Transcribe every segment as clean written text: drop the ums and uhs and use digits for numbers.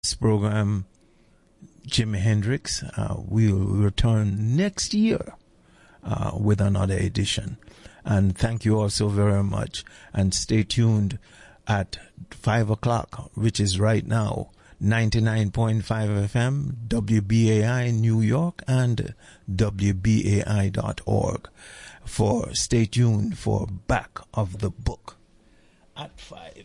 This program, Jimi Hendrix, will return next year with another edition. And thank you all so very much. And stay tuned at 5 o'clock, which is right now, 99.5 FM, WBAI New York, and WBAI.org. Stay tuned for Back of the Book. At 5.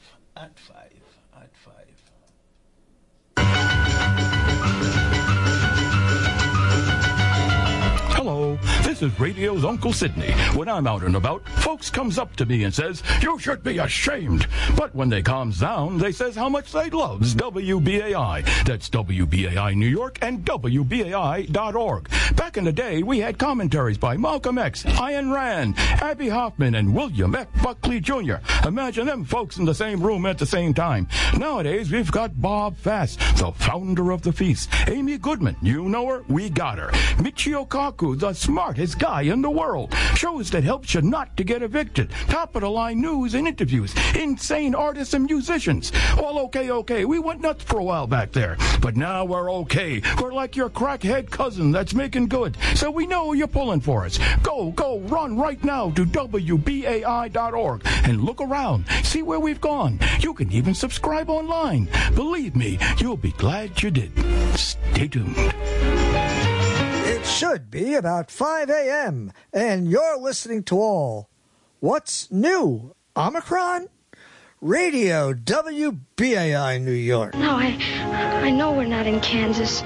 Hello, this is Radio's Uncle Sydney. When I'm out and about, folks comes up to me and says, "You should be ashamed." But when they calms down, they says how much they loves WBAI. That's WBAI New York and WBAI.org. Back in the day, we had commentaries by Malcolm X, Ayn Rand, Abby Hoffman, and William F. Buckley Jr. Imagine them folks in the same room at the same time. Nowadays, we've got Bob Fass, the founder of the feast. Amy Goodman, you know her? We got her. Michio Kaku, the smartest guy in the world. Shows that helps you not to get evicted. Top-of-the-line news and interviews. Insane artists and musicians. All okay. We went nuts for a while back there. But now we're okay. We're like your crackhead cousin that's making good. So we know you're pulling for us. Go, run right now to WBAI.org and look around. See where we've gone. You can even subscribe online. Believe me, you'll be glad you did. Stay tuned. It should be about 5 a.m., and you're listening to all. What's new? Omicron? Radio WBAI New York. No, I know we're not in Kansas.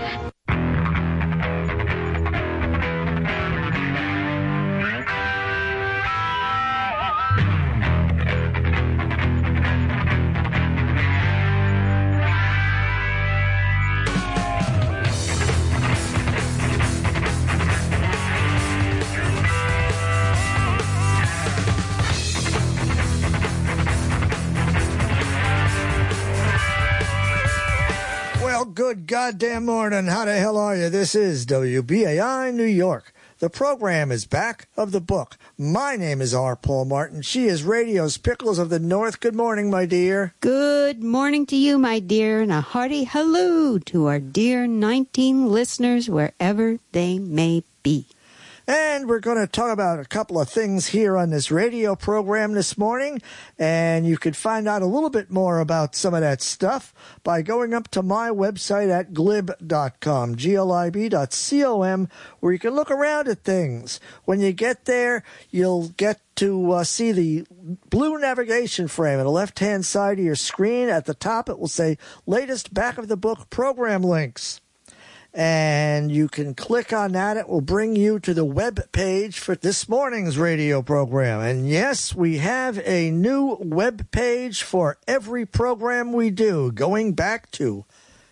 Good goddamn morning. How the hell are you? This is WBAI New York. The program is Back of the Book. My name is R. Paul Martin. She is Radio's Pickles of the North. Good morning, my dear. Good morning to you, my dear, and a hearty hello to our dear 19 listeners wherever they may be. And we're going to talk about a couple of things here on this radio program this morning. And you can find out a little bit more about some of that stuff by going up to my website at glib.com, glib.com, where you can look around at things. When you get there, you'll get to see the blue navigation frame on the left-hand side of your screen. At the top, it will say latest Back of the Book program links. And you can click on that. It will bring you to the web page for this morning's radio program. And yes, we have a new web page for every program we do, going back to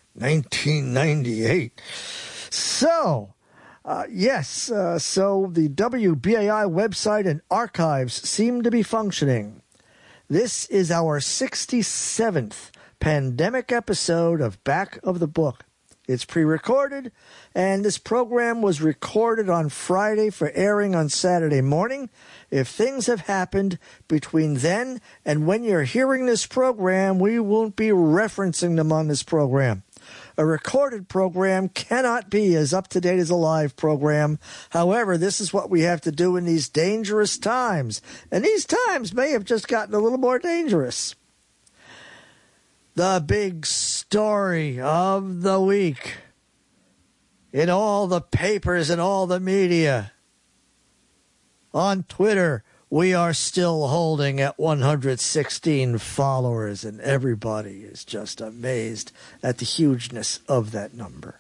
1998. So, so the WBAI website and archives seem to be functioning. This is our 67th pandemic episode of Back of the Book. It's pre-recorded, and this program was recorded on Friday for airing on Saturday morning. If things have happened between then and when you're hearing this program, we won't be referencing them on this program. A recorded program cannot be as up-to-date as a live program. However, this is what we have to do in these dangerous times, and these times may have just gotten a little more dangerous. The big story of the week in all the papers and all the media. On Twitter, we are still holding at 116 followers, and everybody is just amazed at the hugeness of that number.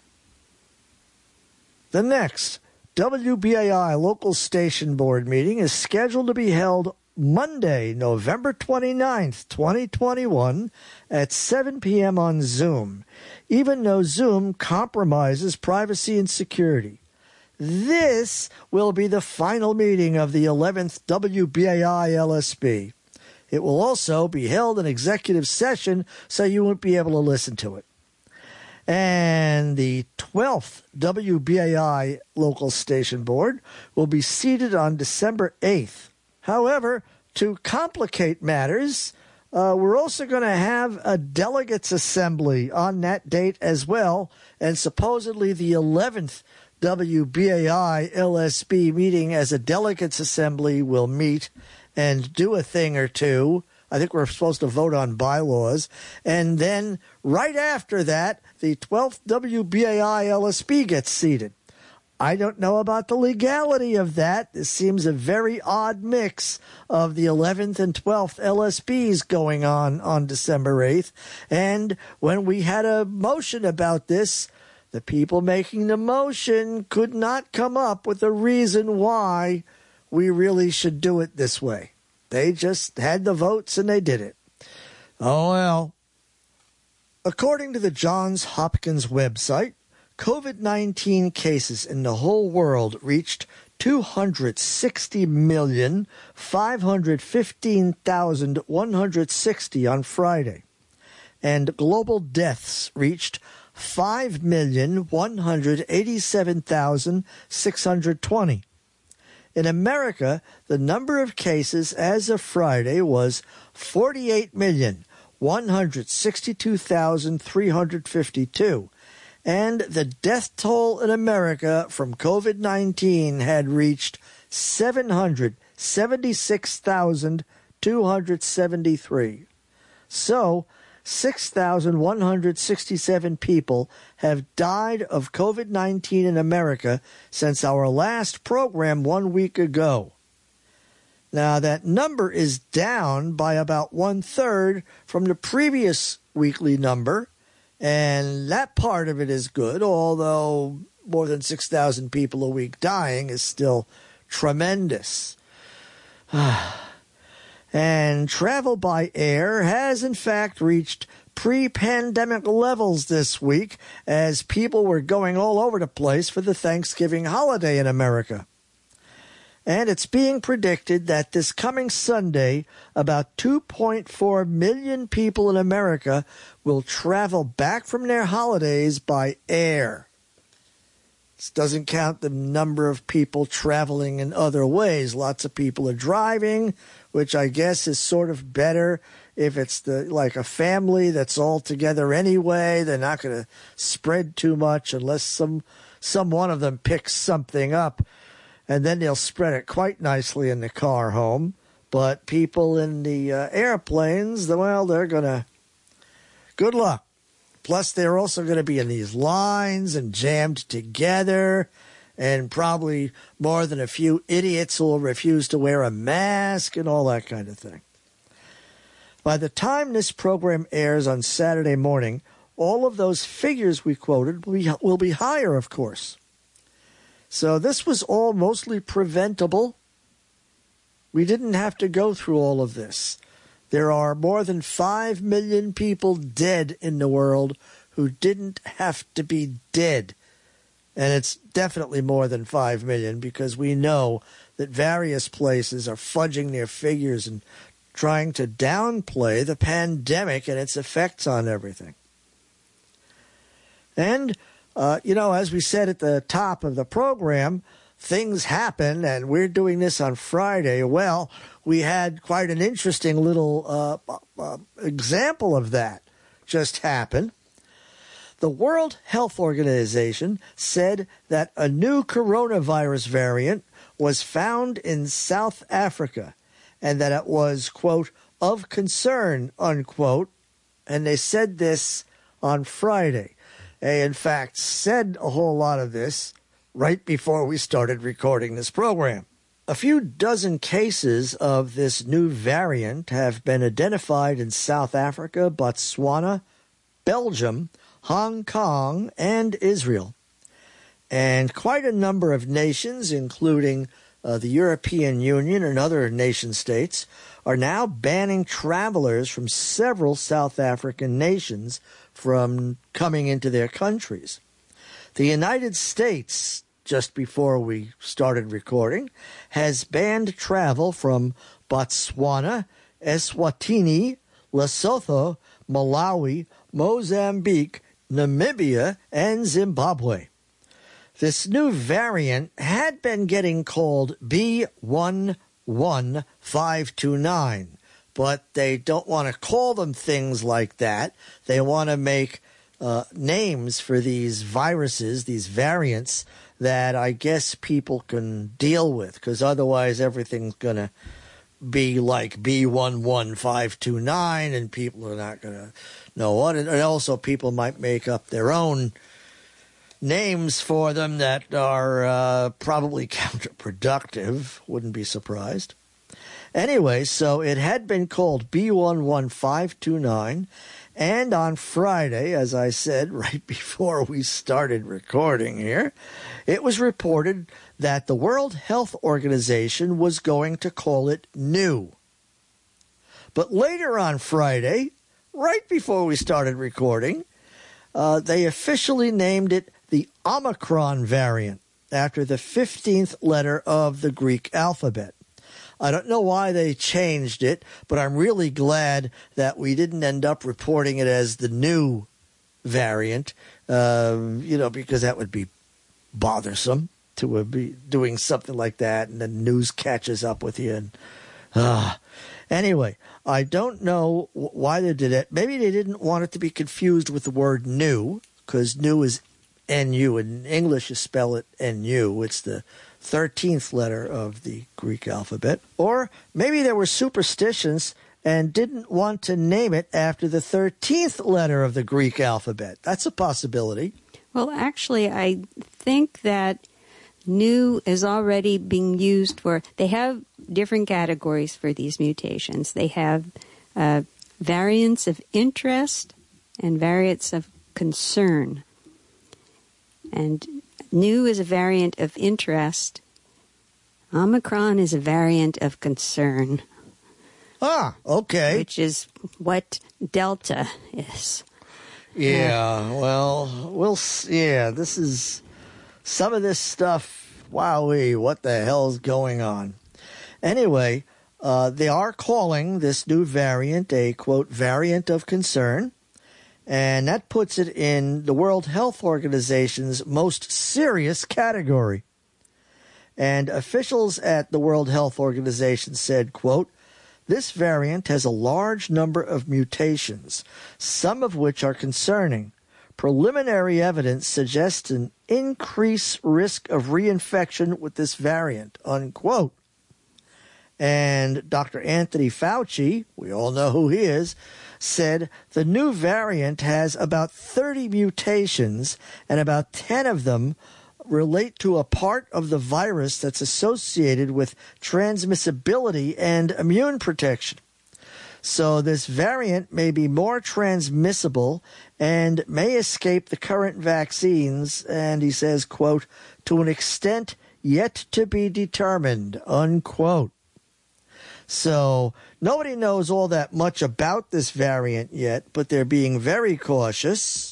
The next WBAI local station board meeting is scheduled to be held Monday, November 29th, 2021, at 7 p.m. on Zoom, even though Zoom compromises privacy and security. This will be the final meeting of the 11th WBAI LSB. It will also be held in executive session, so you won't be able to listen to it. And the 12th WBAI local station board will be seated on December 8th. However, to complicate matters, We're also going to have a delegates assembly on that date as well, and supposedly the 11th WBAI LSB meeting as a delegates assembly will meet and do a thing or two. I think we're supposed to vote on bylaws. And then right after that, the 12th WBAI LSB gets seated. I don't know about the legality of that. This seems a very odd mix of the 11th and 12th LSBs going on December 8th. And when we had a motion about this, the people making the motion could not come up with a reason why we really should do it this way. They just had the votes and they did it. Oh, well. According to the Johns Hopkins website, COVID-19 cases in the whole world reached 260,515,160 on Friday, and global deaths reached 5,187,620. In America, the number of cases as of Friday was 48,162,352. And the death toll in America from COVID-19 had reached 776,273. So, 6,167 people have died of COVID-19 in America since our last program 1 week ago. Now, that number is down by about 1/3 from the previous weekly number, and that part of it is good, although more than 6,000 people a week dying is still tremendous. And travel by air has, in fact, reached pre-pandemic levels this week as people were going all over the place for the Thanksgiving holiday in America. And it's being predicted that this coming Sunday, about 2.4 million people in America will travel back from their holidays by air. This doesn't count the number of people traveling in other ways. Lots of people are driving, which I guess is sort of better if it's like a family that's all together anyway. They're not going to spread too much unless some one of them picks something up, and then they'll spread it quite nicely in the car home. But people in the airplanes, well, they're going to... Good luck. Plus, they're also going to be in these lines and jammed together, and probably more than a few idiots who will refuse to wear a mask and all that kind of thing. By the time this program airs on Saturday morning, all of those figures we quoted will be higher, of course. So this was all mostly preventable. We didn't have to go through all of this. There are more than 5 million people dead in the world who didn't have to be dead. And it's definitely more than 5 million because we know that various places are fudging their figures and trying to downplay the pandemic and its effects on everything. And, as we said at the top of the program, things happen, and we're doing this on Friday. Well, we had quite an interesting little example of that just happen. The World Health Organization said that a new coronavirus variant was found in South Africa and that it was, quote, of concern, unquote. And they said this on Friday. They, in fact, said a whole lot of this right before we started recording this program. A few dozen cases of this new variant have been identified in South Africa, Botswana, Belgium, Hong Kong, and Israel. And quite a number of nations, including the European Union and other nation states, are now banning travelers from several South African nations from coming into their countries. The United States, just before we started recording, has banned travel from Botswana, Eswatini, Lesotho, Malawi, Mozambique, Namibia, and Zimbabwe. This new variant had been getting called B11529, but they don't want to call them things like that. They want to make names for these viruses, these variants, that I guess people can deal with, because otherwise everything's going to be like B11529, and people are not going to know what. And also people might make up their own names for them that are probably counterproductive. Wouldn't be surprised. Anyway, so it had been called B11529, and on Friday, as I said right before we started recording here, it was reported that the World Health Organization was going to call it new. But later on Friday, right before we started recording, they officially named it the Omicron variant, after the 15th letter of the Greek alphabet. I don't know why they changed it, but I'm really glad that we didn't end up reporting it as the new variant, because that would be bothersome to be doing something like that, and the news catches up with you. Anyway, I don't know why they did it. Maybe they didn't want it to be confused with the word new, because new is N-U. In English, you spell it N-U. It's the 13th letter of the Greek alphabet. Or maybe there were superstitions and didn't want to name it after the 13th letter of the Greek alphabet. That's a possibility. Well, actually, I think that new is already being used for, they have different categories for these mutations. They have variants of interest and variants of concern. And new is a variant of interest. Omicron is a variant of concern. Ah, okay. Which is what Delta is. Yeah, this is some of this stuff. Wowee, what the hell's going on? Anyway, they are calling this new variant a, quote, variant of concern. And that puts it in the World Health Organization's most serious category. And officials at the World Health Organization said, quote, this variant has a large number of mutations, some of which are concerning. Preliminary evidence suggests an increased risk of reinfection with this variant, unquote. And Dr. Anthony Fauci, we all know who he is, said the new variant has about 30 mutations, and about 10 of them relate to a part of the virus that's associated with transmissibility and immune protection. So this variant may be more transmissible and may escape the current vaccines, and he says, quote, to an extent yet to be determined, unquote. So nobody knows all that much about this variant yet, but they're being very cautious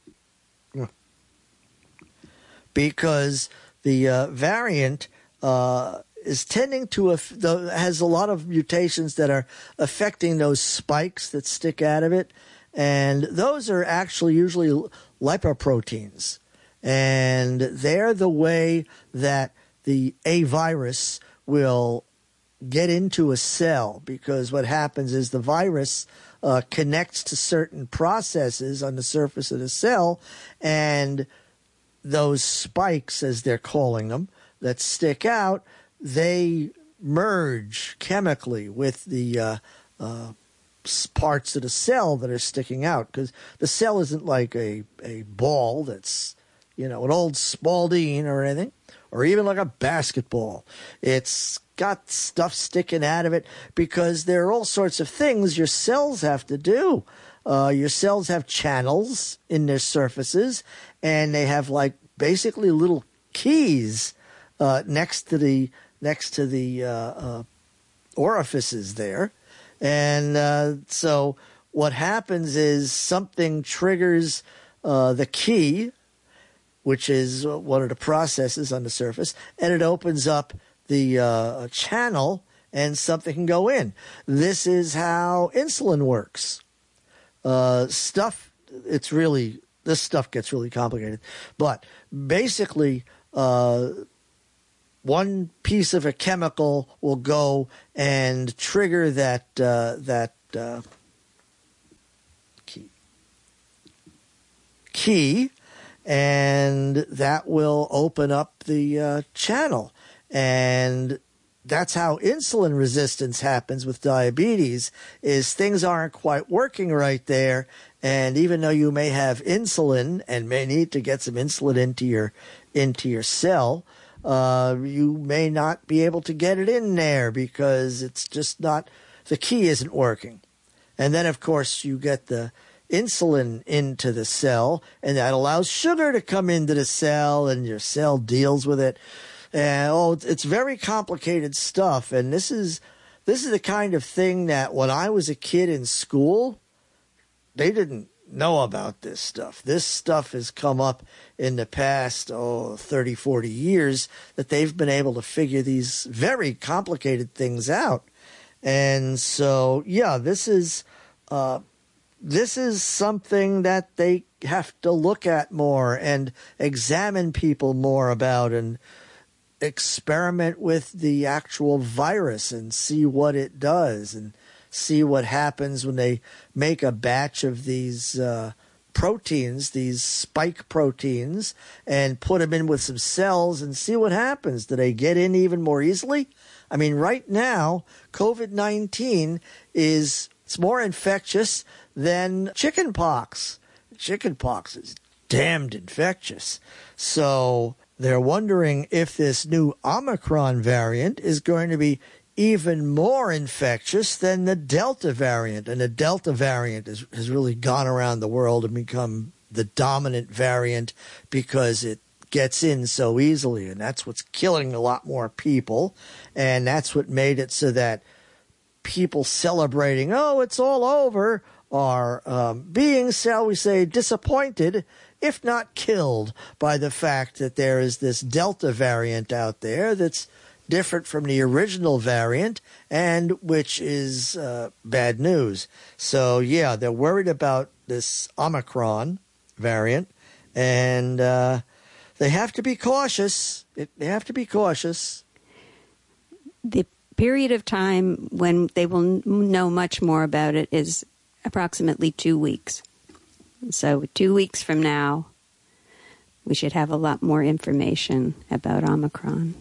because the variant is tending to has a lot of mutations that are affecting those spikes that stick out of it, and those are actually usually lipoproteins, and they're the way that a virus will get into a cell, because what happens is the virus connects to certain processes on the surface of the cell, and those spikes, as they're calling them, that stick out, they merge chemically with the parts of the cell that are sticking out, because the cell isn't like a ball that's, an old Spalding or anything, or even like a basketball. It's got stuff sticking out of it because there are all sorts of things your cells have to do. Your cells have channels in their surfaces, and they have like basically little keys next to the orifices there. And so what happens is something triggers the key, which is one of the processes on the surface, and it opens up the channel, and something can go in. This is how insulin works. This stuff gets really complicated. But basically, one piece of a chemical will go and trigger that key, and that will open up the channel. And that's how insulin resistance happens with diabetes, is things aren't quite working right there. And even though you may have insulin and may need to get some insulin into your cell, you may not be able to get it in there because it's just not, the key isn't working. And then, of course, you get the insulin into the cell, and that allows sugar to come into the cell, and your cell deals with it. And it's very complicated stuff. And this is the kind of thing that when I was a kid in school, they didn't know about this stuff. This stuff has come up in the past 30, 40 years that they've been able to figure these very complicated things out. And so, yeah, this is something that they have to look at more and examine people more about, and experiment with the actual virus and see what it does, and see what happens when they make a batch of these proteins, these spike proteins, and put them in with some cells and see what happens. Do they get in even more easily? I mean, right now, COVID-19 it's more infectious than chickenpox. Chickenpox is damned infectious. So they're wondering if this new Omicron variant is going to be even more infectious than the Delta variant. And the Delta variant has really gone around the world and become the dominant variant because it gets in so easily. And that's what's killing a lot more people. And that's what made it so that people celebrating, it's all over, are being, shall we say, disappointed, if not killed, by the fact that there is this Delta variant out there that's different from the original variant, and which is bad news. So, yeah, they're worried about this Omicron variant, and they have to be cautious. They have to be cautious. The period of time when they will know much more about it is approximately 2 weeks. So 2 weeks from now, we should have a lot more information about Omicron.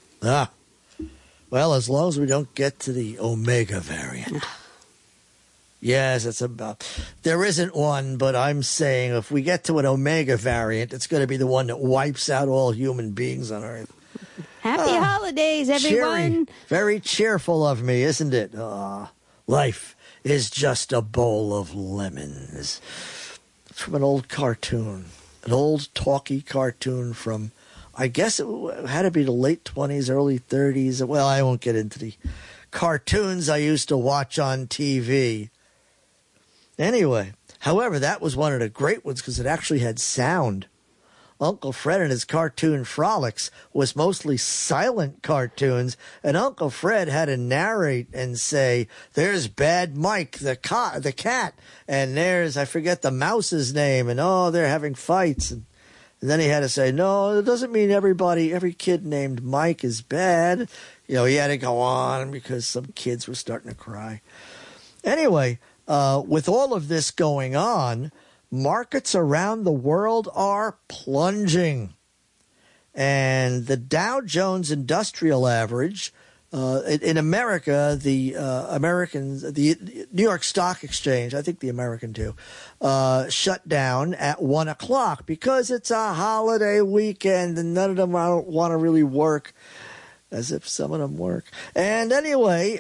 Well, as long as we don't get to the Omega variant. Yes, it's about. There isn't one, but I'm saying if we get to an Omega variant, it's going to be the one that wipes out all human beings on Earth. Happy holidays, everyone. Cheery, very cheerful of me, isn't it? Life is just a bowl of lemons. It's from an old cartoon, an old talkie cartoon from, I guess it had to be the late 20s, early 30s. Well, I won't get into the cartoons I used to watch on TV. Anyway, however, that was one of the great ones because it actually had sound. Uncle Fred and his cartoon frolics was mostly silent cartoons, and Uncle Fred had to narrate and say, there's Bad Mike, the cat, and there's, I forget the mouse's name, and they're having fights. And then he had to say, no, it doesn't mean every kid named Mike is bad. He had to go on because some kids were starting to cry. Anyway, with all of this going on, markets around the world are plunging. And the Dow Jones Industrial Average, in America, the New York Stock Exchange, I think the American too, shut down at 1 o'clock because it's a holiday weekend and none of them want to really work, as if some of them work. And anyway,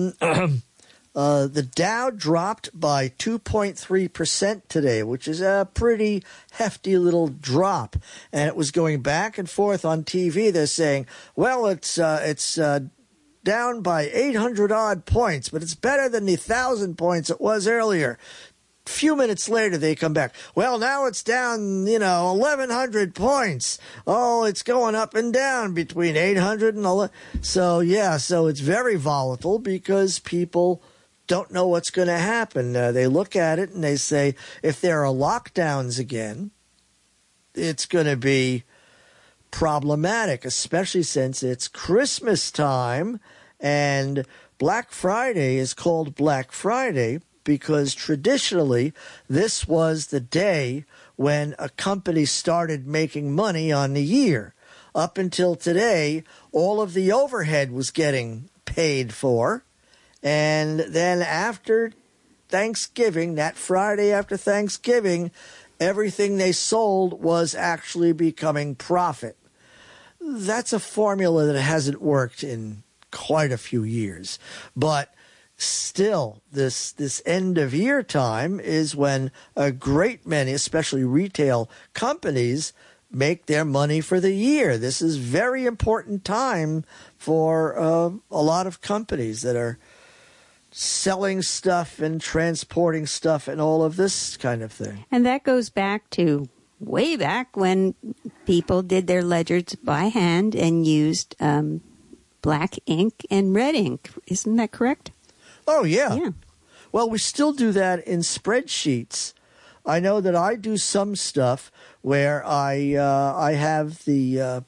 the Dow dropped by 2.3% today, which is a pretty hefty little drop. And it was going back and forth on TV. They're saying, well, it's down by 800-odd points, but it's better than the 1,000 points it was earlier. A few minutes later, they come back. Well, now it's down, 1,100 points. Oh, it's going up and down between 800 and 11. So it's very volatile because people don't know what's going to happen. They look at it and they say, if there are lockdowns again, it's going to be problematic, especially since it's Christmas time, and Black Friday is called Black Friday because traditionally this was the day when a company started making money on the year. Up until today, all of the overhead was getting paid for, and then after Thanksgiving, that Friday after Thanksgiving, everything they sold was actually becoming profit. That's a formula that hasn't worked in quite a few years. But still, this end of year time is when a great many, especially retail companies, make their money for the year. This is very important time for a lot of companies that are selling stuff and transporting stuff and all of this kind of thing. And that goes back to way back when people did their ledgers by hand and used black ink and red ink. Isn't that correct? Oh, yeah. Yeah. Well, we still do that in spreadsheets. I know that I do some stuff where I have the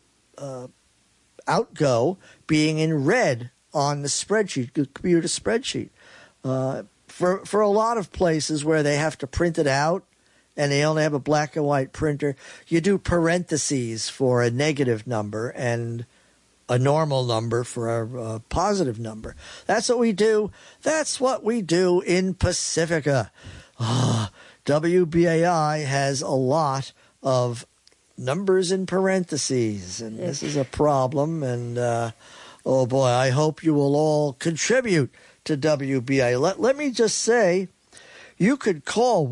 outgo being in red on the spreadsheet, the computer spreadsheet. For a lot of places where they have to print it out and they only have a black and white printer, you do parentheses for a negative number and a normal number for a positive number. That's what we do. That's what we do in Pacifica. WBAI has a lot of numbers in parentheses, and this is a problem. And oh boy, I hope you will all contribute to WBAI. Let me just say, you could call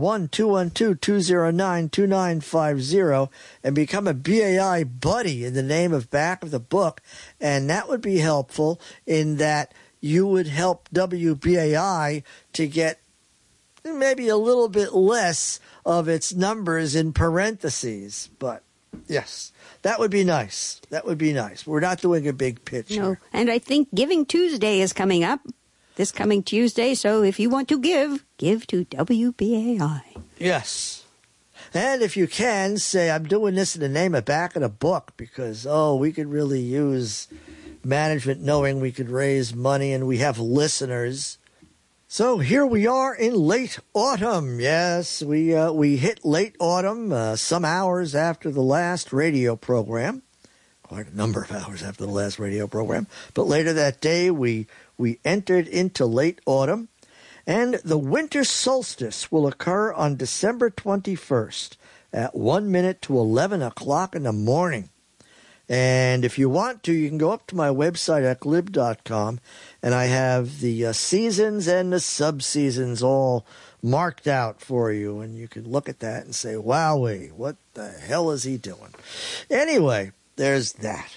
1-212-209-2950 and become a BAI buddy in the name of back of the book, and that would be helpful in that you would help WBAI to get maybe a little bit less of its numbers in parentheses. But yes, that would be nice. That would be nice. We're not doing a big pitch No, here. and I think Giving Tuesday is coming up this coming Tuesday, so if you want to give to WBAI. Yes. And if you can, say, I'm doing this in the name of back of the book because, we could really use management knowing we could raise money and we have listeners. So here we are in late autumn. Yes, we hit late autumn some hours after the last radio program. Quite a number of hours after the last radio program. But later that day, we entered into late autumn. And the winter solstice will occur on December 21st at 1 minute to 11 o'clock in the morning. And if you want to, you can go up to my website at glib.com, and I have the seasons and the sub-seasons all marked out for you, and you can look at that and say, wowee, what the hell is he doing? Anyway, there's that.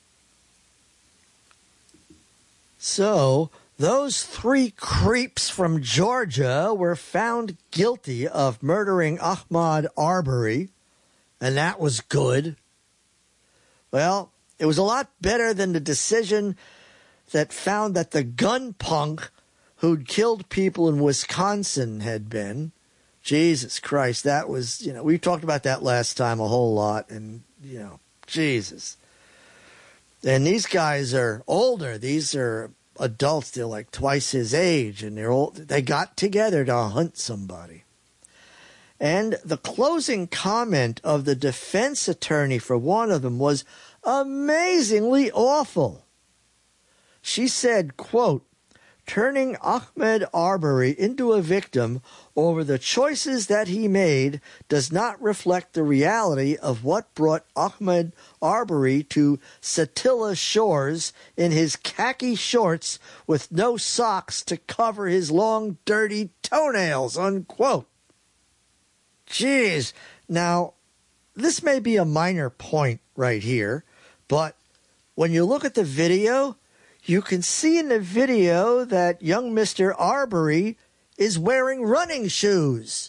So, those 3 creeps from Georgia were found guilty of murdering Ahmaud Arbery, and that was good. Well, it was a lot better than the decision that found that the gun punk who'd killed people in Wisconsin had been. Jesus Christ, that was, we talked about that last time a whole lot, and, Jesus. And these guys are older. These are adults. They're like twice his age, and they got together to hunt somebody. And the closing comment of the defense attorney for one of them was amazingly awful. She said, quote, turning Ahmaud Arbery into a victim over the choices that he made does not reflect the reality of what brought Ahmaud Arbery to Satilla Shores in his khaki shorts with no socks to cover his long, dirty toenails, unquote. Jeez. Now, this may be a minor point right here, but when you look at the video, you can see in the video that young Mr. Arbery is wearing running shoes.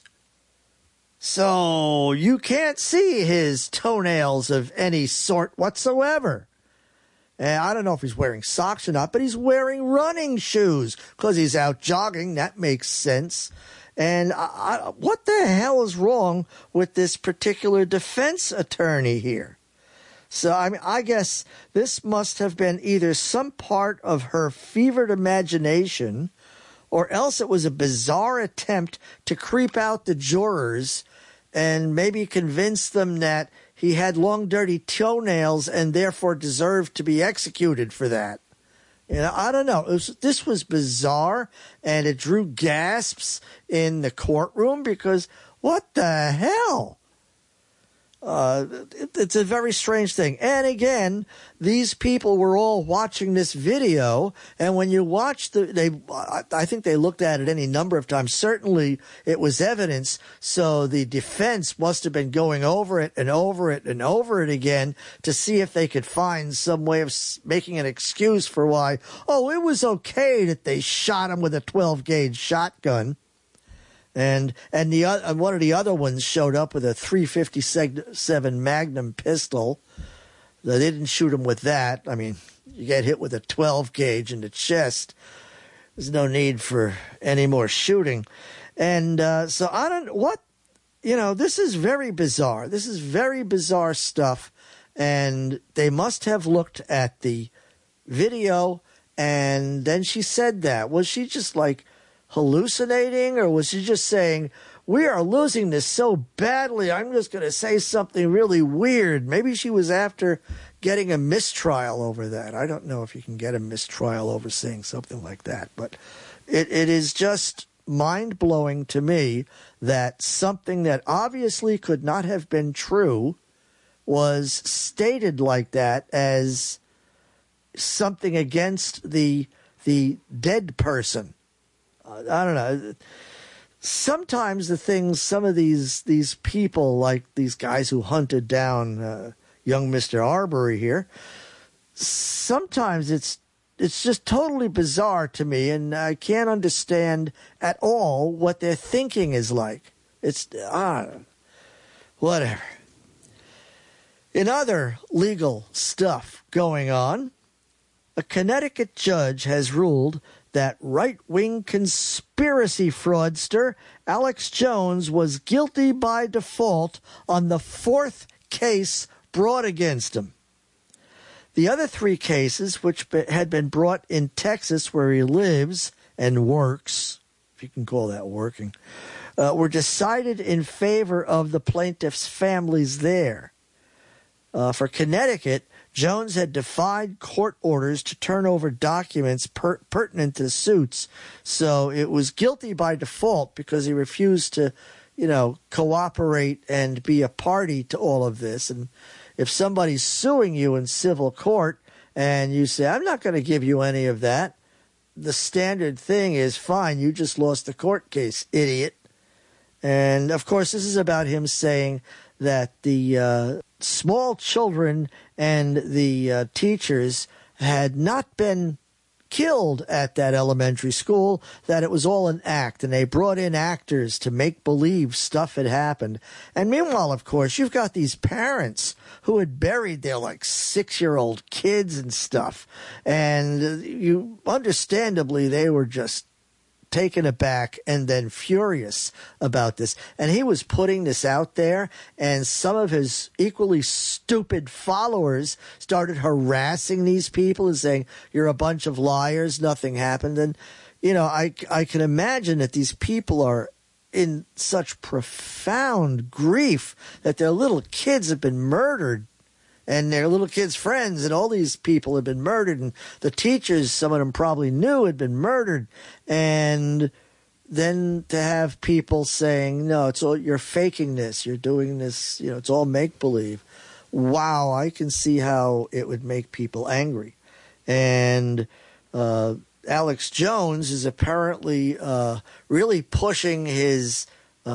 So you can't see his toenails of any sort whatsoever. And I don't know if he's wearing socks or not, but he's wearing running shoes because he's out jogging. That makes sense. And what the hell is wrong with this particular defense attorney here? So, I mean, I guess this must have been either some part of her fevered imagination, or else it was a bizarre attempt to creep out the jurors and maybe convince them that he had long, dirty toenails and therefore deserved to be executed for that. You know, I don't know. This was bizarre, and it drew gasps in the courtroom because what the hell? It's a very strange thing. And again, these people were all watching this video, and when you watch I think they looked at it any number of times. Certainly it was evidence, so the defense must have been going over it and over it and over it again to see if they could find some way of making an excuse for why, it was okay that they shot him with a 12-gauge shotgun. And one of the other ones showed up with a .357 Magnum pistol. They didn't shoot him with that. I mean, you get hit with a 12 gauge in the chest. There's no need for any more shooting. And so I don't what this is very bizarre. This is very bizarre stuff. And they must have looked at the video, and then she said that. Was she just like hallucinating, or was she just saying, we are losing this so badly, I'm just going to say something really weird? Maybe she was after getting a mistrial over that. I don't know if you can get a mistrial over saying something like that, but it is just mind-blowing to me that something that obviously could not have been true was stated like that as something against the dead person. I don't know. Sometimes some of these people, like these guys who hunted down young Mr. Arbery here, sometimes it's just totally bizarre to me, and I can't understand at all what their thinking is like. It's, whatever. In other legal stuff going on, a Connecticut judge has ruled that right-wing conspiracy fraudster Alex Jones was guilty by default on the 4th case brought against him. The other 3 cases, which had been brought in Texas where he lives and works, if you can call that working, were decided in favor of the plaintiffs' families there. For Connecticut, Jones had defied court orders to turn over documents pertinent to the suits, so it was guilty by default because he refused to, cooperate and be a party to all of this. And if somebody's suing you in civil court and you say, I'm not going to give you any of that, the standard thing is, fine, you just lost the court case, idiot. And, of course, this is about him saying that the small children and the teachers had not been killed at that elementary school, that it was all an act, and they brought in actors to make believe stuff had happened. And meanwhile, of course, you've got these parents who had buried their 6-year-old kids and stuff, and understandably they were just taken aback and then furious about this. And he was putting this out there, and some of his equally stupid followers started harassing these people and saying, you're a bunch of liars, nothing happened. And, I can imagine that these people are in such profound grief that their little kids have been murdered, and their little kids' friends, and all these people have been murdered, and the teachers, some of them probably knew, had been murdered. And then to have people saying, no, it's all, you're faking this, you're doing this, it's all make-believe. Wow, I can see how it would make people angry. And Alex Jones is apparently really pushing his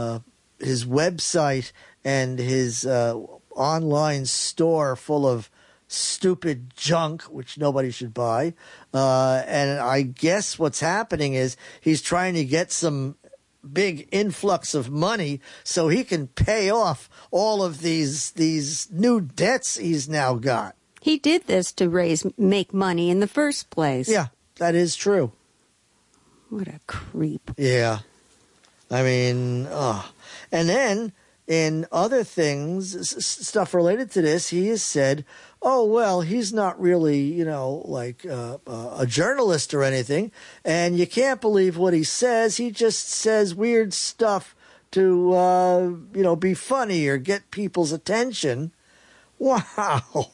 website and his online store full of stupid junk, which nobody should buy. And I guess what's happening is he's trying to get some big influx of money so he can pay off all of these new debts he's now got. He did this to make money in the first place. Yeah, that is true. What a creep. Yeah. I mean, and then, in other things, stuff related to this, he has said, oh, well, he's not really, like a journalist or anything, and you can't believe what he says. He just says weird stuff to, be funny or get people's attention. Wow.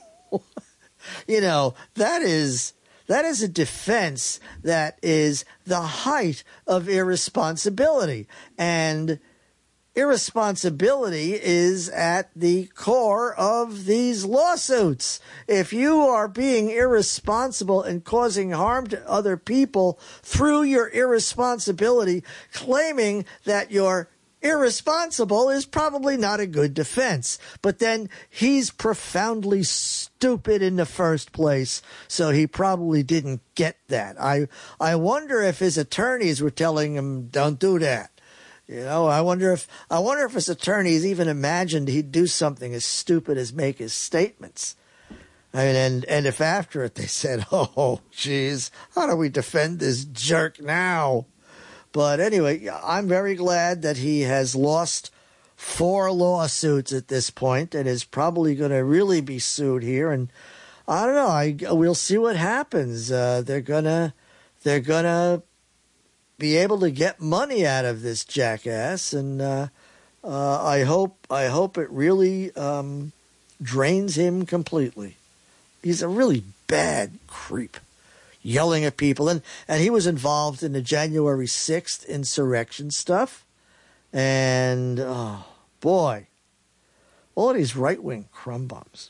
That is a defense that is the height of irresponsibility. And irresponsibility is at the core of these lawsuits. If you are being irresponsible and causing harm to other people through your irresponsibility, claiming that you're irresponsible is probably not a good defense. But then he's profoundly stupid in the first place, so he probably didn't get that. I wonder if his attorneys were telling him, don't do that. I wonder if his attorneys even imagined he'd do something as stupid as make his statements. I mean, and if after it they said, oh, geez, how do we defend this jerk now? But anyway, I'm very glad that he has lost 4 lawsuits at this point and is probably going to really be sued here. And I don't know. We'll see what happens. They're gonna be able to get money out of this jackass, and I hope it really drains him completely. He's a really bad creep, yelling at people, and he was involved in the January 6th insurrection stuff, and oh boy, all of these right-wing crumb bums.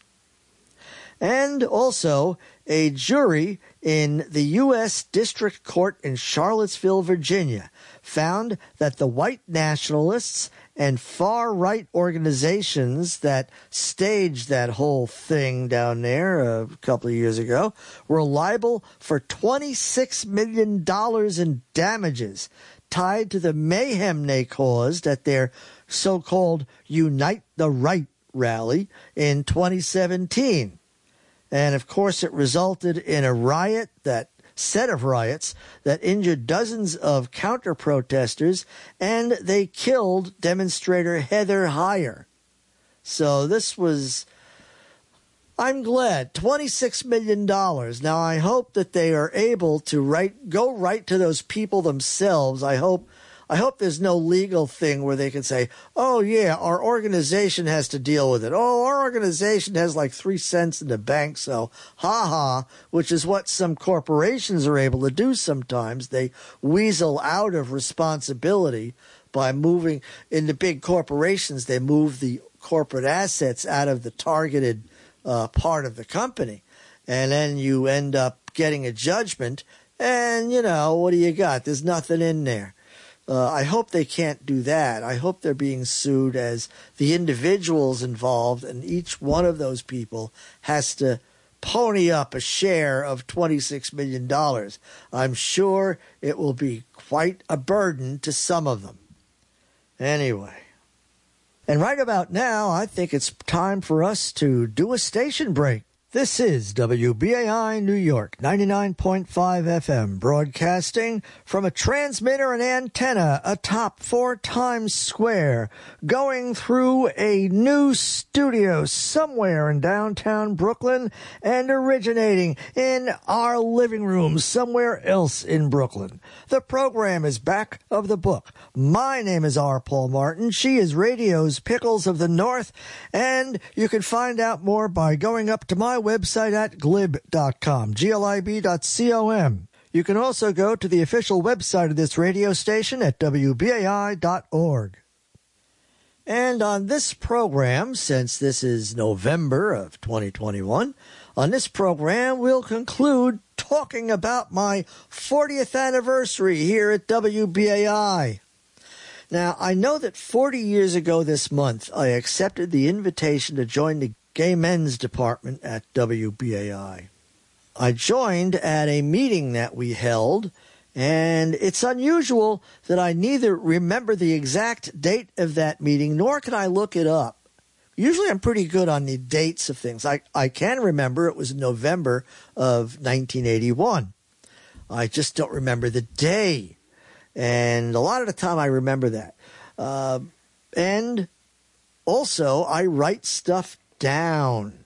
And also, a jury in the U.S. District Court in Charlottesville, Virginia, found that the white nationalists and far-right organizations that staged that whole thing down there a couple of years ago were liable for $26 million in damages tied to the mayhem they caused at their so-called Unite the Right rally in 2017. And, of course, it resulted in a set of riots that injured dozens of counter-protesters, and they killed demonstrator Heather Heyer. So this was, I'm glad, $26 million. Now, I hope that they are able to go right to those people themselves. I hope there's no legal thing where they can say, oh, yeah, our organization has to deal with it. Oh, our organization has like 3 cents in the bank, so ha-ha, which is what some corporations are able to do sometimes. They weasel out of responsibility by moving, in the big corporations, they move the corporate assets out of the targeted part of the company. And then you end up getting a judgment, and, what do you got? There's nothing in there. I hope they can't do that. I hope they're being sued as the individuals involved, and each one of those people has to pony up a share of $26 million. I'm sure it will be quite a burden to some of them. Anyway. And right about now, I think it's time for us to do a station break. This is WBAI New York, 99.5 FM, broadcasting from a transmitter and antenna atop 4 Times Square, going through a new studio somewhere in downtown Brooklyn and originating in our living room somewhere else in Brooklyn. The program is Back of the Book. My name is R. Paul Martin. She is radio's Pickles of the North, and you can find out more by going up to my website at glib.com, glib.com. You can also go to the official website of this radio station at wbai.org. And on this program, since this is November of 2021, on this program we'll conclude talking about my 40th anniversary here at WBAI. Now, I know that 40 years ago this month, I accepted the invitation to join the Gay Men's Department at WBAI. I joined at a meeting that we held, and it's unusual that I neither remember the exact date of that meeting, nor can I look it up. Usually I'm pretty good on the dates of things. I can remember it was November of 1981. I just don't remember the day. And a lot of the time I remember that. And Also, I write stuff down.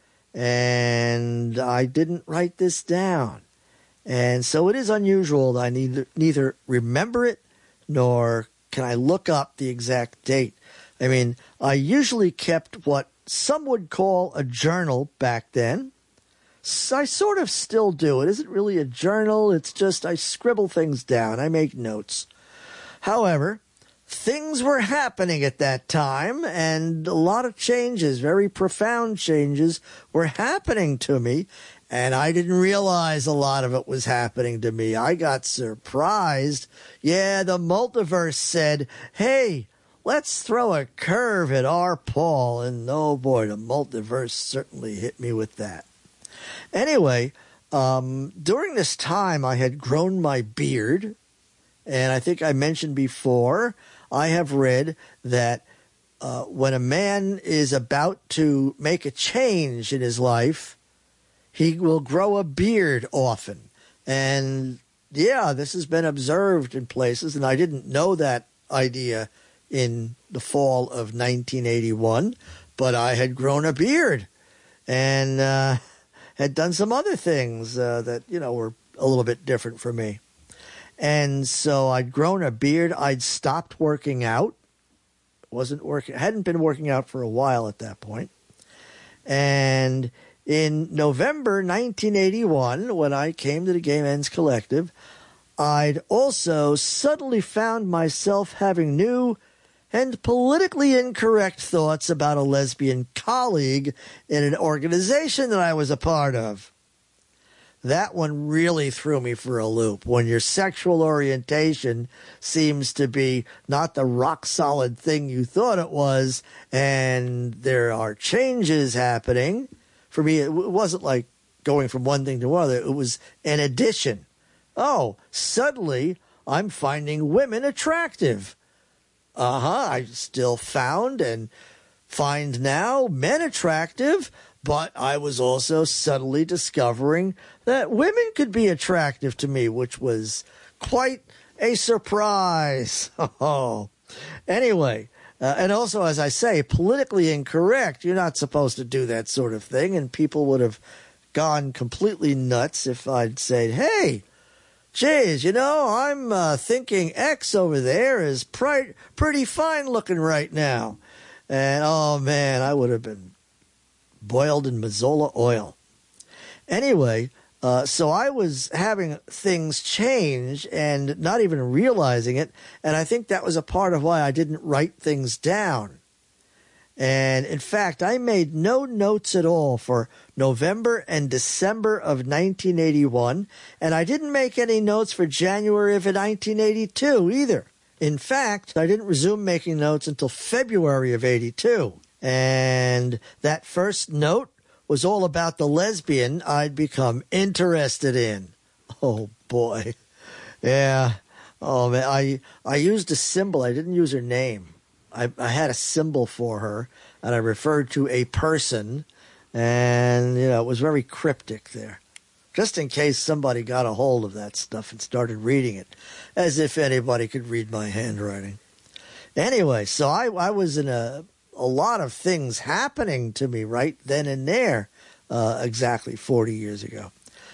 And I didn't write this down. And so it is unusual that I neither remember it nor can I look up the exact date. I mean, I usually kept what some would call a journal back then. I sort of still do. It isn't really a journal. It's just I scribble things down. I make notes. However, things were happening at that time, and a lot of changes, very profound changes, were happening to me, and I didn't realize a lot of it was happening to me. I got surprised. Yeah, the multiverse said, hey, let's throw a curve at our Paul, and oh boy, the multiverse certainly hit me with that. Anyway, during this time, I had grown my beard, and I think I mentioned before, I have read that when a man is about to make a change in his life, he will grow a beard often. And yeah, this has been observed in places, and I didn't know that idea in the fall of 1981, but I had grown a beard and had done some other things that, were a little bit different for me. And so I'd grown a beard. I'd stopped working out. Hadn't been working out for a while at that point. And in November 1981, when I came to the Gay Men's Collective, I'd also suddenly found myself having new and politically incorrect thoughts about a lesbian colleague in an organization that I was a part of. That one really threw me for a loop. When your sexual orientation seems to be not the rock-solid thing you thought it was, and there are changes happening. For me, it wasn't like going from one thing to another. It was an addition. Oh, suddenly I'm finding women attractive. I still found and find now men attractive, but I was also subtly discovering that women could be attractive to me, which was quite a surprise. Anyway, and also, as I say, politically incorrect. You're not supposed to do that sort of thing, and people would have gone completely nuts if I'd said, hey, geez, I'm thinking X over there is pretty fine looking right now. And, oh, man, I would have been boiled in Mazola oil. Anyway, so I was having things change and not even realizing it, and I think that was a part of why I didn't write things down. And, in fact, I made no notes at all for November and December of 1981, and I didn't make any notes for January of 1982 either. In fact, I didn't resume making notes until February of 82. And that first note was all about the lesbian I'd become interested in. Oh, boy. Yeah. Oh, man. I used a symbol. I didn't use her name. I had a symbol for her, and I referred to a person, and, it was very cryptic there. Just in case somebody got a hold of that stuff and started reading it, as if anybody could read my handwriting. Anyway, so I was in a lot of things happening to me right then and there, exactly 40 years ago.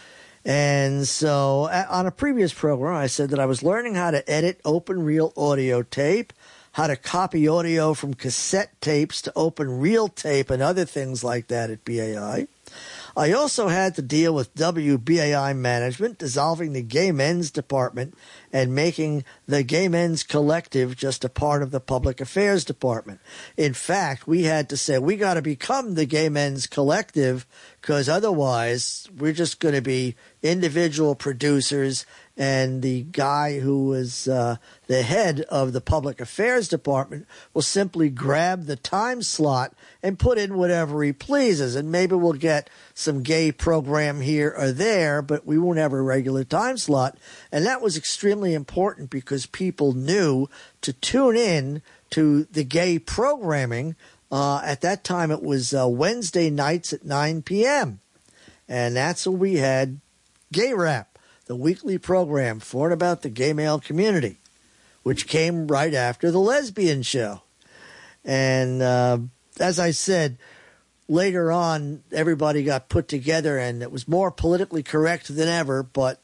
And so on a previous program, I said that I was learning how to edit open reel audio tape, how to copy audio from cassette tapes to open reel tape and other things like that at BAI. I also had to deal with WBAI management dissolving the Gay Men's Department and making the Gay Men's Collective just a part of the Public Affairs Department. In fact, we had to say, we got to become the Gay Men's Collective because otherwise we're just going to be individual producers, and the guy who was the head of the Public Affairs Department will simply grab the time slot and put in whatever he pleases. And maybe we'll get some gay program here or there, but we won't have a regular time slot. And that was extremely important because people knew to tune in to the gay programming. At that time, it was Wednesday nights at 9 p.m. And that's when we had Gay Rap, the weekly program for and about the gay male community, which came right after the lesbian show. And as I said, later on, everybody got put together, and it was more politically correct than ever, but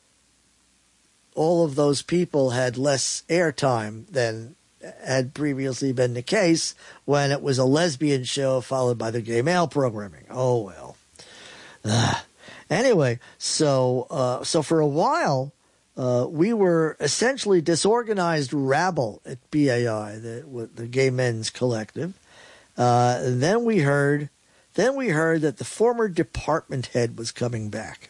all of those people had less airtime than had previously been the case when it was a lesbian show followed by the gay male programming. Oh, well. Anyway, so for a while, we were essentially disorganized rabble at BAI, the Gay Men's Collective. Then we heard that the former department head was coming back.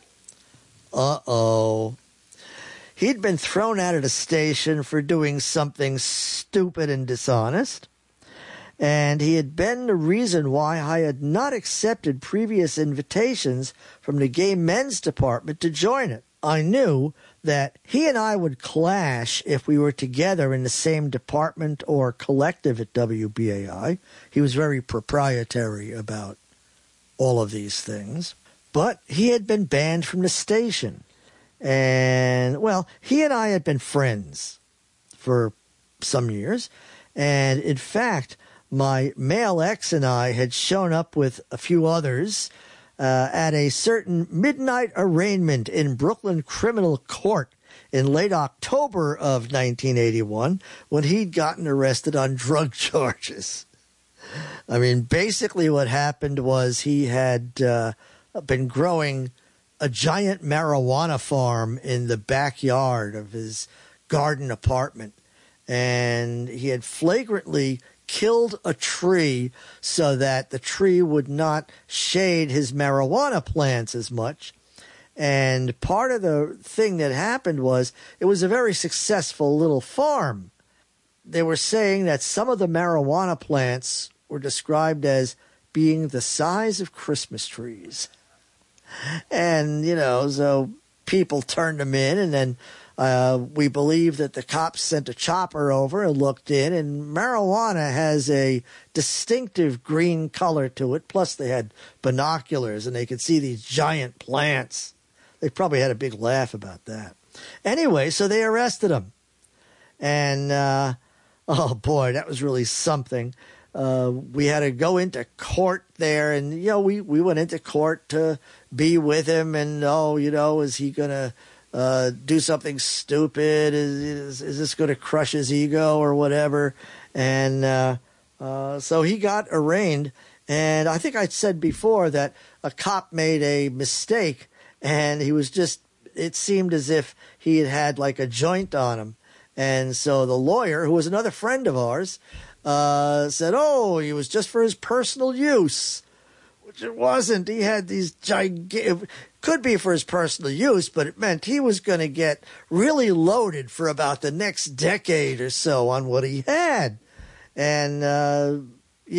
Uh-oh. He'd been thrown out of the station for doing something stupid and dishonest, and he had been the reason why I had not accepted previous invitations from the Gay Men's Department to join it. I knew that he and I would clash if we were together in the same department or collective at WBAI. He was very proprietary about all of these things. But he had been banned from the station. And, well, he and I had been friends for some years. And, in fact, my male ex and I had shown up with a few others at a certain midnight arraignment in Brooklyn Criminal Court in late October of 1981 when he'd gotten arrested on drug charges. I mean, basically what happened was he had been growing a giant marijuana farm in the backyard of his garden apartment, and he had flagrantly killed a tree so that the tree would not shade his marijuana plants as much. And part of the thing that happened was it was a very successful little farm. They were saying that some of the marijuana plants were described as being the size of Christmas trees. And, so people turned them in, and then we believe that the cops sent a chopper over and looked in, and marijuana has a distinctive green color to it. Plus they had binoculars, and they could see these giant plants. They probably had a big laugh about that. Anyway, so they arrested him. And, oh boy, that was really something. We had to go into court there, and, we went into court to be with him, and, is he going to do something stupid? Is this going to crush his ego or whatever? And so he got arraigned, and I think I said before that a cop made a mistake, and he was it seemed as if he had like a joint on him. And so the lawyer, who was another friend of ours, said, he was just for his personal use, which it wasn't. He had these gigantic, could be for his personal use, but it meant he was going to get really loaded for about the next decade or so on what he had. And,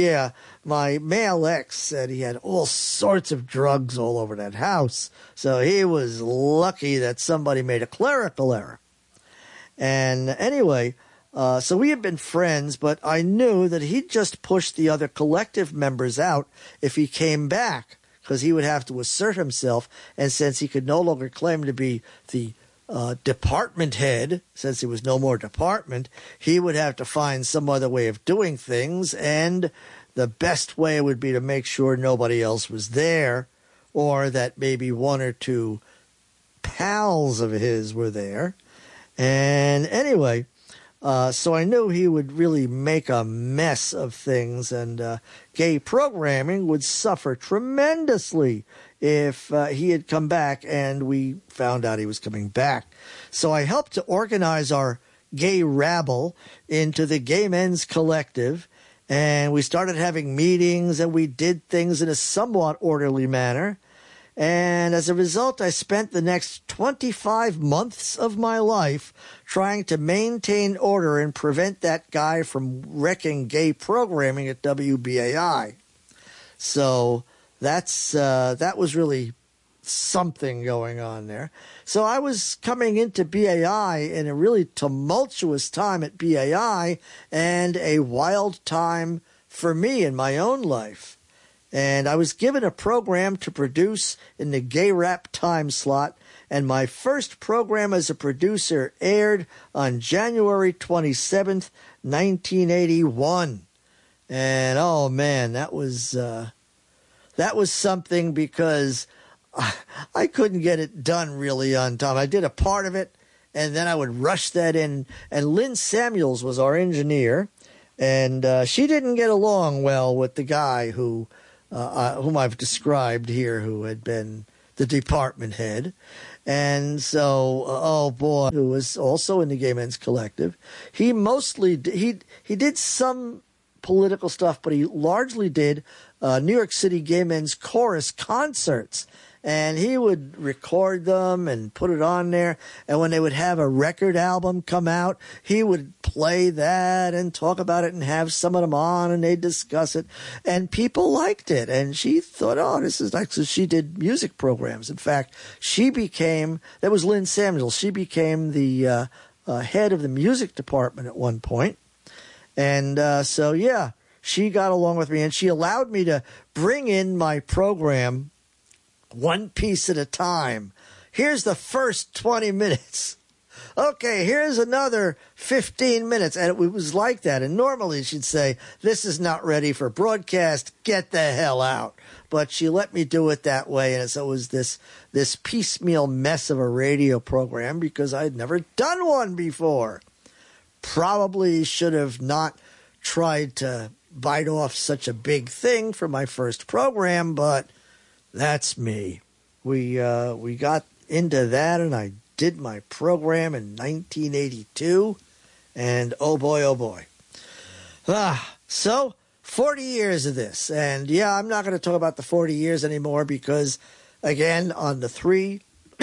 my male ex said he had all sorts of drugs all over that house. So he was lucky that somebody made a clerical error. And anyway, so we had been friends, but I knew that he'd just push the other collective members out if he came back, because he would have to assert himself. And since he could no longer claim to be the department head, since there was no more department, he would have to find some other way of doing things. And the best way would be to make sure nobody else was there, or that maybe one or two pals of his were there. And anyway, so I knew he would really make a mess of things, and gay programming would suffer tremendously if he had come back and we found out he was coming back. So I helped to organize our gay rabble into the Gay Men's Collective, and we started having meetings, and we did things in a somewhat orderly manner. And as a result, I spent the next 25 months of my life trying to maintain order and prevent that guy from wrecking gay programming at WBAI. So that was really something going on there. So I was coming into BAI in a really tumultuous time at BAI, and a wild time for me in my own life. And I was given a program to produce in the Gay Rap time slot, and my first program as a producer aired on January 27th, 1981. And oh man, that was something, because I couldn't get it done really on time. I did a part of it, and then I would rush that in. And Lynn Samuels was our engineer, and she didn't get along well with the guy whom I've described here, who had been the department head. And so, oh boy, who was also in the Gay Men's Collective. He mostly he did some political stuff, but he largely did New York City Gay Men's Chorus concerts. And he would record them and put it on there. And when they would have a record album come out, he would play that and talk about it and have some of them on, and they'd discuss it. And people liked it. And she thought, oh, this is nice. So she did music programs. In fact, that was Lynn Samuels. She became the head of the music department at one point. And so, yeah, she got along with me, and she allowed me to bring in my program one piece at a time. Here's the first 20 minutes. Okay, here's another 15 minutes. And it was like that. And normally she'd say, this is not ready for broadcast. Get the hell out. But she let me do it that way. And so it was this piecemeal mess of a radio program, because I'd never done one before. Probably should have not tried to bite off such a big thing for my first program, but that's me. We got into that, and I did my program in 1982, and oh boy. So 40 years of this, and yeah, I'm not going to talk about the 40 years anymore, because, again, on the 3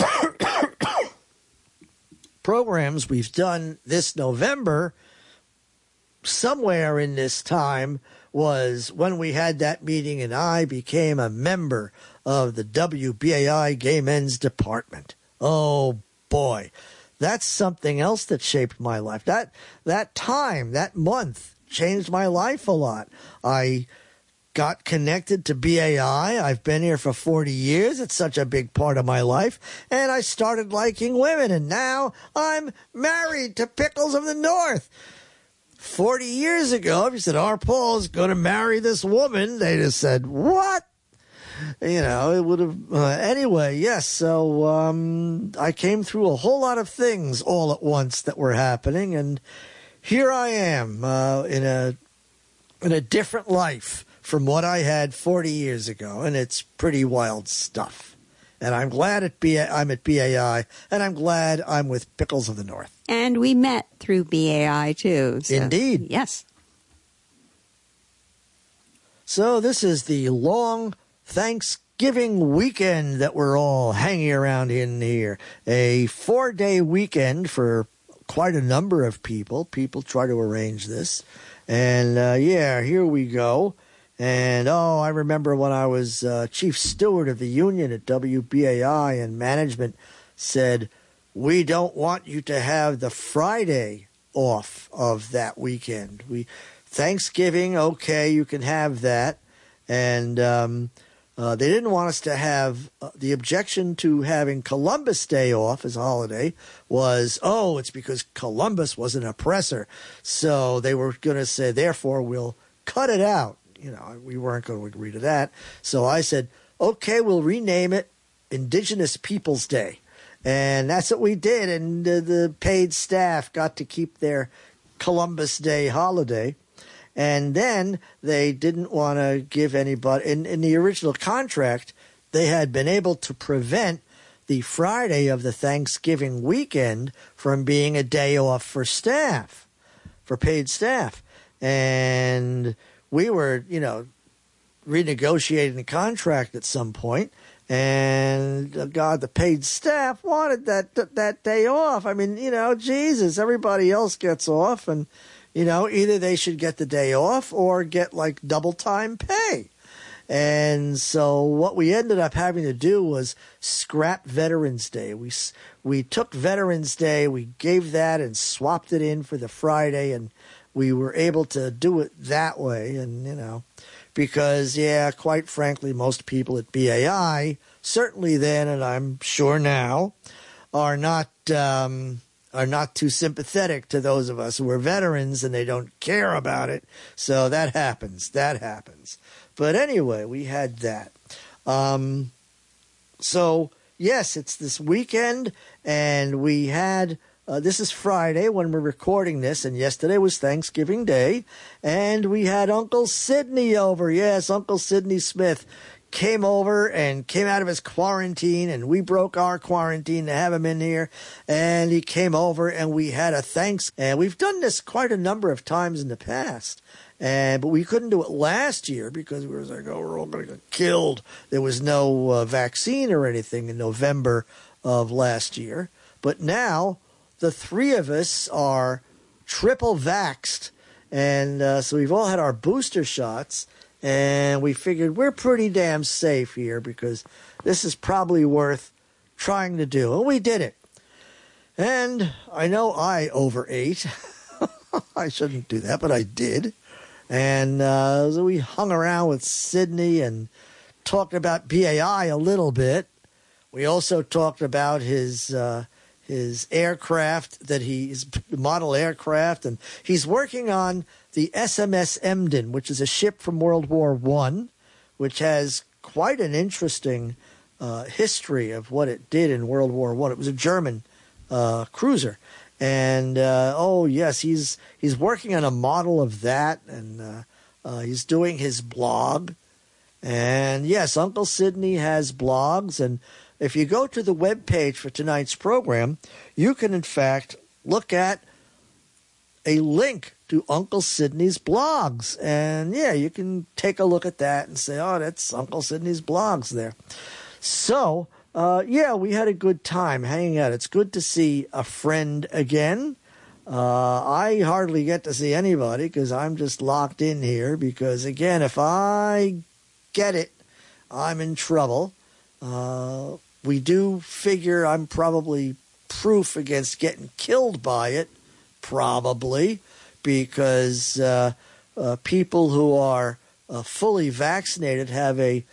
programs we've done this November, somewhere in this time was when we had that meeting and I became a member of the WBAI Gay Men's Department. Oh boy, that's something else that shaped my life. That time, that month, changed my life a lot. I got connected to BAI. I've been here for 40 years. It's such a big part of my life. And I started liking women, and now I'm married to Pickles of the North. 40 years ago, if you said, our Paul's going to marry this woman, they just said, what? You know, it would have... anyway, yes, so I came through a whole lot of things all at once that were happening, and here I am in a different life from what I had 40 years ago, and it's pretty wild stuff. And I'm glad I'm at BAI, and I'm glad I'm with Pickles of the North. And we met through BAI, too. So. Indeed. Yes. So this is the long Thanksgiving weekend that we're all hanging around in here. A 4-day weekend for quite a number of people. People try to arrange this. And, yeah, here we go. And, I remember when I was chief steward of the union at WBAI, and management said, we don't want you to have the Friday off of that weekend. Thanksgiving, okay, you can have that. And they didn't want us to have the objection to having Columbus Day off as a holiday was, it's because Columbus was an oppressor. So they were going to say, therefore, we'll cut it out. You know, we weren't going to agree to that. So I said, okay, we'll rename it Indigenous Peoples Day. And that's what we did. And the paid staff got to keep their Columbus Day holiday. And then they didn't want to give anybody, in the original contract, they had been able to prevent the Friday of the Thanksgiving weekend from being a day off for staff, for paid staff. And we were, renegotiating the contract at some point, and the paid staff wanted that day off. I mean, Jesus, everybody else gets off, and either they should get the day off or get like double time pay. And so what we ended up having to do was scrap Veterans Day. We took Veterans Day, we gave that and swapped it in for the Friday, and we were able to do it that way. And, because, quite frankly, most people at BAI, certainly then, and I'm sure now, are not are not too sympathetic to those of us who are veterans and they don't care about it. So that happens. But anyway, we had that. So, yes, it's this weekend, and we had, this is Friday when we're recording this, and yesterday was Thanksgiving Day, and we had Uncle Sidney over. Yes, Uncle Sidney Smith came over and came out of his quarantine, and we broke our quarantine to have him in here, and he came over, and we had a thanks, and we've done this quite a number of times in the past. But we couldn't do it last year because we were like, oh, we're all going to get killed. There was no vaccine or anything in November of last year. But now the three of us are triple vaxxed. And so we've all had our booster shots. And we figured we're pretty damn safe here because this is probably worth trying to do. And we did it. And I know I overate. I shouldn't do that, but I did. And so we hung around with Sidney and talked about BAI a little bit. We also talked about his aircraft, his model aircraft, and he's working on the SMS Emden, which is a ship from World War I, which has quite an interesting history of what it did in World War I. It was a German cruiser. And, yes, he's working on a model of that, and he's doing his blog. And, yes, Uncle Sidney has blogs, and if you go to the webpage for tonight's program, you can, in fact, look at a link to Uncle Sidney's blogs. And, yeah, you can take a look at that and say, oh, that's Uncle Sidney's blogs there. So, we had a good time hanging out. It's good to see a friend again. I hardly get to see anybody because I'm just locked in here because, again, if I get it, I'm in trouble. We do figure I'm probably proof against getting killed by it, probably, because people who are fully vaccinated have a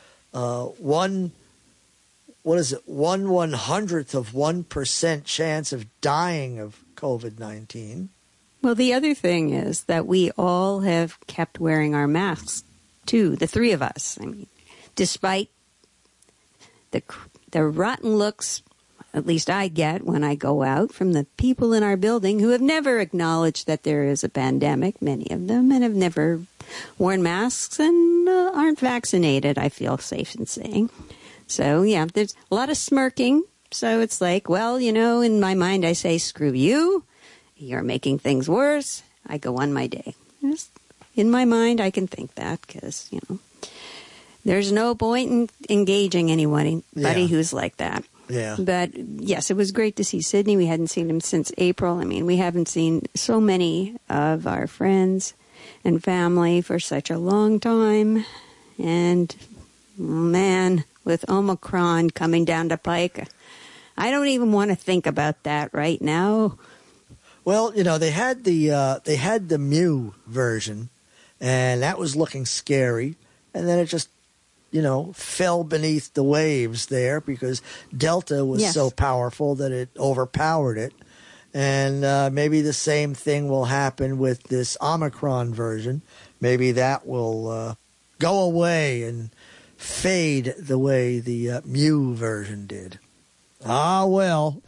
1/100th of 1% chance of dying of COVID-19. Well, the other thing is that we all have kept wearing our masks, too, the three of us. I mean, despite the rotten looks, at least I get when I go out, from the people in our building who have never acknowledged that there is a pandemic, many of them, and have never worn masks and aren't vaccinated, I feel safe in saying. So, yeah, there's a lot of smirking. So it's like, well, in my mind I say, screw you. You're making things worse. I go on my day. In my mind, I can think that because, there's no point in engaging anybody who's like that. Yeah. But, yes, it was great to see Sidney. We hadn't seen him since April. I mean, we haven't seen so many of our friends and family for such a long time. And, man, with Omicron coming down the pike, I don't even want to think about that right now. Well, they had the Mu version, and that was looking scary, and then it just, fell beneath the waves there because Delta was so powerful that it overpowered it, and maybe the same thing will happen with this Omicron version. Maybe that will go away and fade the way the Mu version did. Ah, well.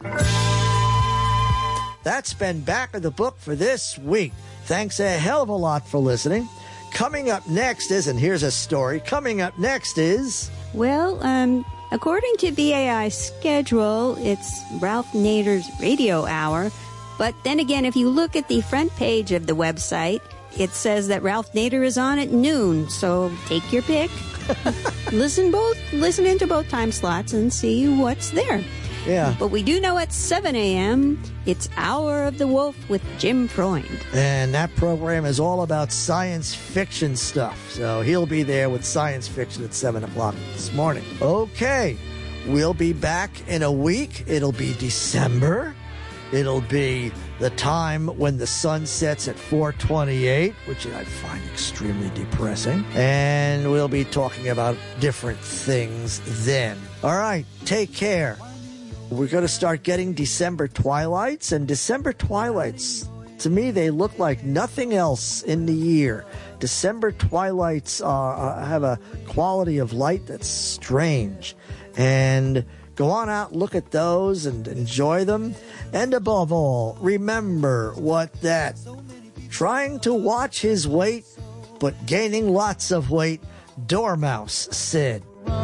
That's been Back of the Book for this week. Thanks a hell of a lot for listening. Coming up next is, and here's a story, coming up next is... Well, according to BAI's schedule, it's Ralph Nader's Radio Hour. But then again, if you look at the front page of the website, it says that Ralph Nader is on at noon. So take your pick. Listen into both time slots and see what's there. Yeah. But we do know at 7 a.m., it's Hour of the Wolf with Jim Freund. And that program is all about science fiction stuff. So he'll be there with science fiction at 7 o'clock this morning. Okay. We'll be back in a week. It'll be December. It'll be the time when the sun sets at 4:28, which I find extremely depressing. And we'll be talking about different things then. All right. Take care. We're going to start getting December twilights, and December twilights, to me, they look like nothing else in the year. December twilights have a quality of light that's strange. And go on out, look at those, and enjoy them. And above all, remember what that trying to watch his weight, but gaining lots of weight, Dormouse said.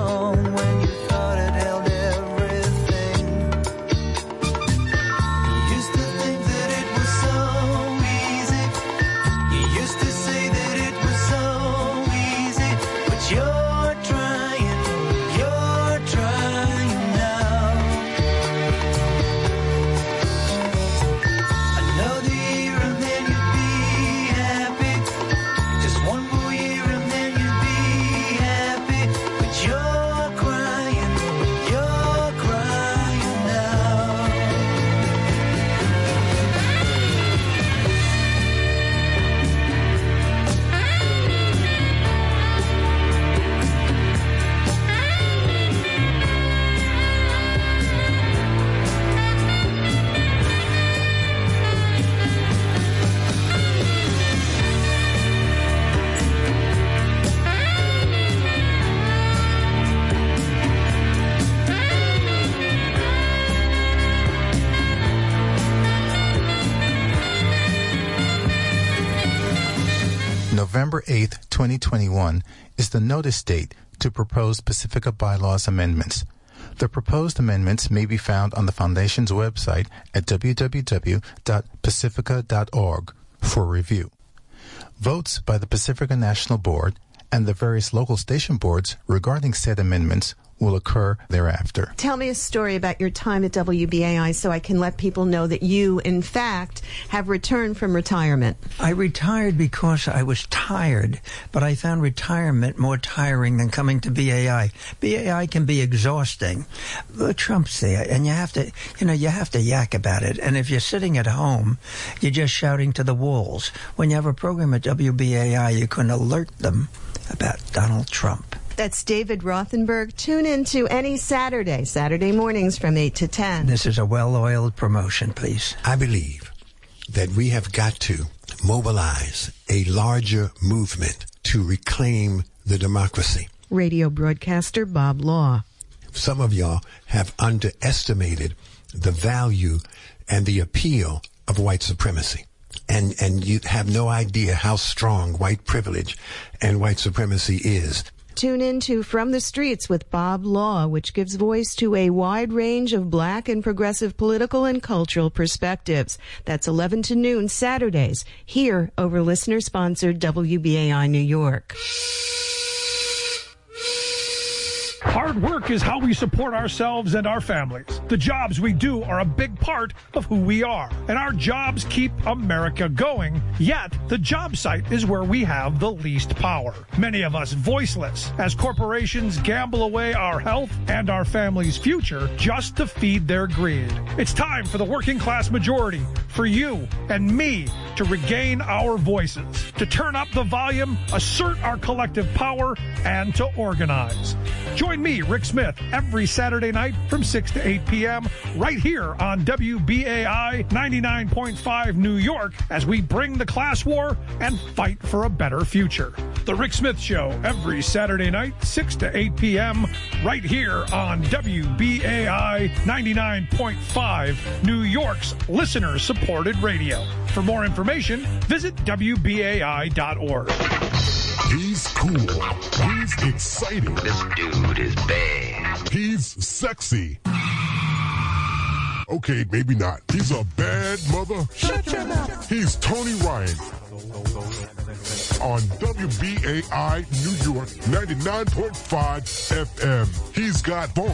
November 8th, 2021 is the notice date to proposed Pacifica bylaws amendments. The proposed amendments may be found on the Foundation's website at www.pacifica.org for review. Votes by the Pacifica National Board and the various local station boards regarding said amendments will occur thereafter. Tell me a story about your time at WBAI so I can let people know that you, in fact, have returned from retirement. I retired because I was tired, but I found retirement more tiring than coming to BAI. BAI can be exhausting. Trump's there, and you have to yak about it. And if you're sitting at home, you're just shouting to the walls. When you have a program at WBAI, you can alert them about Donald Trump. That's David Rothenberg. Tune in to any Saturday mornings from 8 to 10. This is a well-oiled promotion, please. I believe that we have got to mobilize a larger movement to reclaim the democracy. Radio broadcaster Bob Law. Some of y'all have underestimated the value and the appeal of white supremacy. And you have no idea how strong white privilege and white supremacy is. Tune in to From the Streets with Bob Law, which gives voice to a wide range of black and progressive political and cultural perspectives. That's 11 to noon Saturdays, here over listener-sponsored WBAI New York. Hard work is how we support ourselves and our families. The jobs we do are a big part of who we are. And our jobs keep America going. Yet, the job site is where we have the least power. Many of us voiceless as corporations gamble away our health and our family's future just to feed their greed. It's time for the working class majority, for you and me, to regain our voices, to turn up the volume, assert our collective power, and to organize. Join me, Rick Smith, every Saturday night from 6 to 8 p.m. right here on WBAI 99.5 New York as we bring the class war and fight for a better future. The Rick Smith Show every Saturday night, 6 to 8 p.m. right here on WBAI 99.5 New York's listener-supported radio. For more information, visit WBAI.org. He's cool. He's exciting. This dude is bad. He's sexy. Okay, maybe not. He's a bad mother. Shut your mouth. He's Tony Ryan. On WBAI New York 99.5 FM. He's got funk.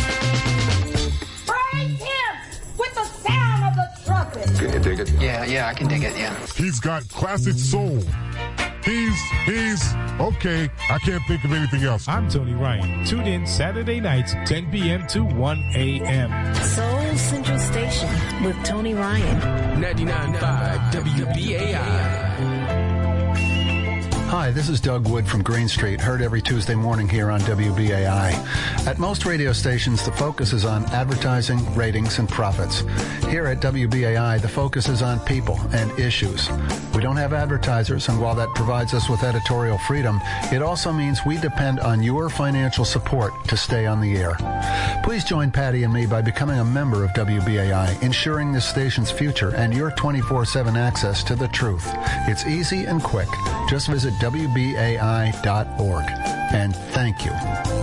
Praise him with the sound of the trumpet. Can you dig it? Yeah, I can dig it, yeah. He's got classic soul. He's okay. I can't think of anything else. I'm Tony Ryan. Tune in Saturday nights, 10 p.m. to 1 a.m. Soul Central Station with Tony Ryan. 99.5 WBAI. Hi, this is Doug Wood from Green Street, heard every Tuesday morning here on WBAI. At most radio stations, the focus is on advertising, ratings, and profits. Here at WBAI, the focus is on people and issues. We don't have advertisers, and while that provides us with editorial freedom, it also means we depend on your financial support to stay on the air. Please join Patty and me by becoming a member of WBAI, ensuring this station's future and your 24/7 access to the truth. It's easy and quick. Just visit WBAI.org. And thank you.